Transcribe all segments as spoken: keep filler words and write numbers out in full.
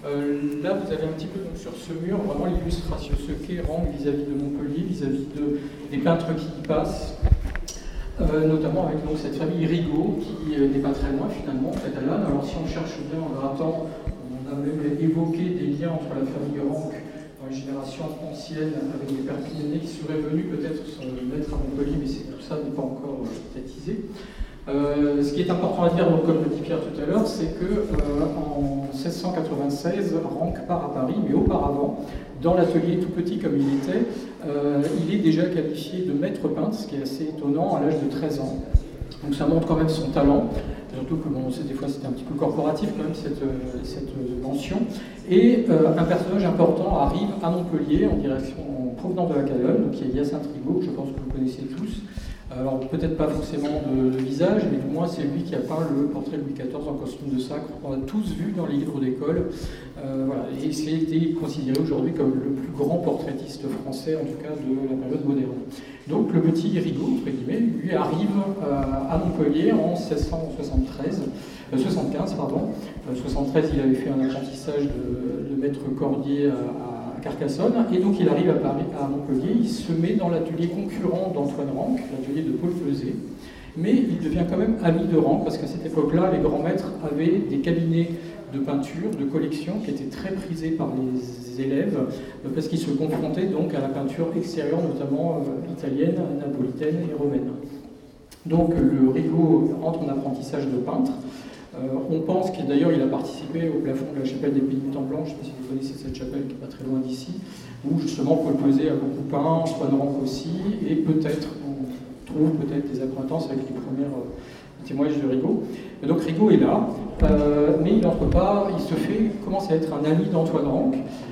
Euh, là, vous avez un petit peu donc, sur ce mur vraiment l'illustration, ce qu'est Ranc vis-à-vis de Montpellier, vis-à-vis de, des peintres qui y passent, euh, notamment avec donc, cette famille Rigaud qui euh, n'est pas très loin finalement, catalane. Alors si on cherche bien en grattant, on a même évoqué des liens entre la famille Ranc dans les générations anciennes avec les Perpignanais qui seraient venus peut-être se mettre à Montpellier, mais c'est, tout ça n'est pas encore euh, statisé. Euh, ce qui est important à dire, donc, comme le dit Pierre tout à l'heure, c'est que euh, en seize cent quatre-vingt-seize, Ranc part à Paris, mais auparavant, dans l'atelier tout petit comme il était, euh, il est déjà qualifié de maître peintre, ce qui est assez étonnant, à l'âge de treize ans. Donc ça montre quand même son talent, surtout que bon, des fois c'était un petit peu corporatif quand même cette, cette mention. Et euh, un personnage important arrive à Montpellier en direction, en provenance de la Cadonne, donc il y a Hyacinthe Rigaud, que je pense que vous connaissez tous. Alors peut-être pas forcément de, de visage, mais du moins c'est lui qui a peint le portrait de Louis quatorze en costume de sacre, qu'on a tous vu dans les livres d'école. Euh, voilà. Et c'est été considéré aujourd'hui comme le plus grand portraitiste français, en tout cas de la période moderne. Donc le petit Rigaud, entre guillemets, lui arrive euh, à Montpellier en seize cent soixante-treize, euh, soixante-quinze. Pardon. Euh, soixante-treize, il avait fait un apprentissage de, de maître cordier à, à Carcassonne, et donc il arrive à Paris, à Montpellier, il se met dans l'atelier concurrent d'Antoine Ranc, l'atelier de Paul Peuzet, mais il devient quand même ami de Ranc, parce qu'à cette époque-là, les grands maîtres avaient des cabinets de peinture, de collection, qui étaient très prisés par les élèves, parce qu'ils se confrontaient donc à la peinture extérieure, notamment euh, italienne, napolitaine et romaine. Donc le Rigaud entre en apprentissage de peintre. Euh, on pense qu'il d'ailleurs il a participé au plafond de la chapelle des Pénitents Blancs, je ne sais pas si vous connaissez cette chapelle qui n'est pas très loin d'ici, où justement Paul Peuzet a beaucoup peint, Antoine Ranc aussi, et peut-être, on trouve peut-être des accointances avec les premiers euh, témoignages de Rigaud. Et donc Rigaud est là, euh, mais il n'entre pas, il se fait, commence à être un ami d'Antoine Ranc,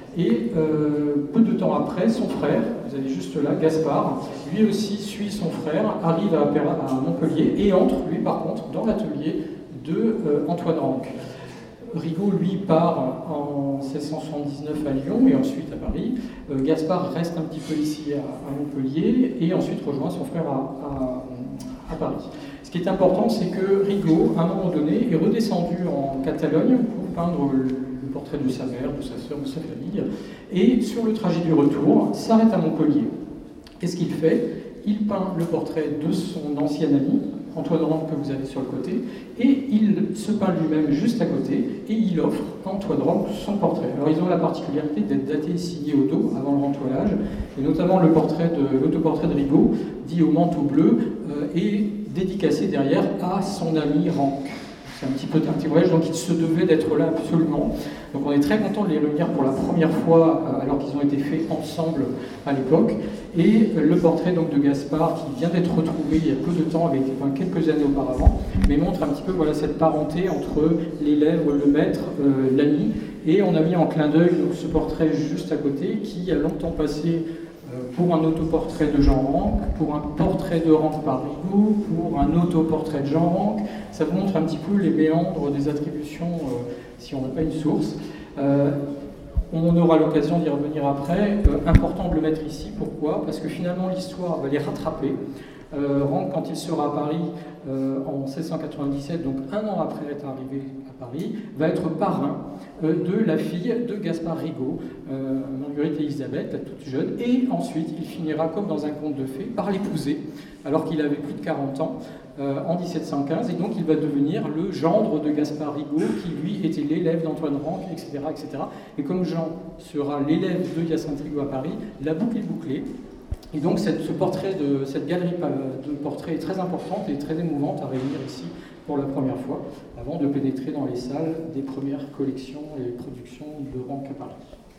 et euh, peu de temps après, son frère, vous avez juste là, Gaspard, lui aussi suit son frère, arrive à, à Montpellier, et entre, lui par contre, dans l'atelier de euh, Antoine Ranc. Rigaud, lui, part en seize cent soixante-dix-neuf à Lyon et ensuite à Paris. Euh, Gaspard reste un petit peu ici à, à Montpellier et ensuite rejoint son frère à, à, à Paris. Ce qui est important, c'est que Rigaud, à un moment donné, est redescendu en Catalogne pour peindre le, le portrait de sa mère, de sa sœur, de sa famille, et sur le trajet du retour, s'arrête à Montpellier. Qu'est-ce qu'il fait? Il peint le portrait de son ancien ami, Antoine Ranc, que vous avez sur le côté, et il se peint lui-même juste à côté, et il offre à Antoine Ranc son portrait. Alors ils ont la particularité d'être datés et signés au dos, avant le rentoilage, et notamment le portrait de, l'autoportrait de Rigaud, dit au manteau bleu, euh, est dédicacé derrière à son ami Ranc. C'est un petit peu un témoignage, donc il se devait d'être là absolument. Donc on est très content de les réunir pour la première fois, euh, alors qu'ils ont été faits ensemble à l'époque. Et euh, le portrait donc, de Gaspard, qui vient d'être retrouvé il y a peu de temps, avec enfin, quelques années auparavant, mais montre un petit peu voilà, cette parenté entre l'élève, le maître, euh, l'ami. Et on a mis en clin d'œil ce portrait juste à côté, qui a longtemps passé pour un autoportrait de Jean Ranc, pour un portrait de Ranc par Rigaud, pour un autoportrait de Jean Ranc. Ça vous montre un petit peu les méandres des attributions euh, si on n'a pas une source. Euh, on aura l'occasion d'y revenir après. Euh, important de le mettre ici. Pourquoi? Parce que finalement l'histoire va les rattraper. Euh, Ranc, quand il sera à Paris euh, en seize cent quatre-vingt-dix-sept, donc un an après être arrivé à Paris, va être parrain euh, de la fille de Gaspard Rigaud, euh, Marguerite Élisabeth, la toute jeune, et ensuite il finira, comme dans un conte de fées, par l'épouser, alors qu'il avait plus de quarante ans, euh, en dix-sept cent quinze, et donc il va devenir le gendre de Gaspard Rigaud, qui lui était l'élève d'Antoine Ranc, et cetera, et cetera. Et comme Jean sera l'élève de Hyacinthe Rigaud à Paris, la boucle est bouclée. Et donc cette, ce portrait de, cette galerie de portraits est très importante et très émouvante à réunir ici pour la première fois, avant de pénétrer dans les salles des premières collections et productions de Ranc à Paris.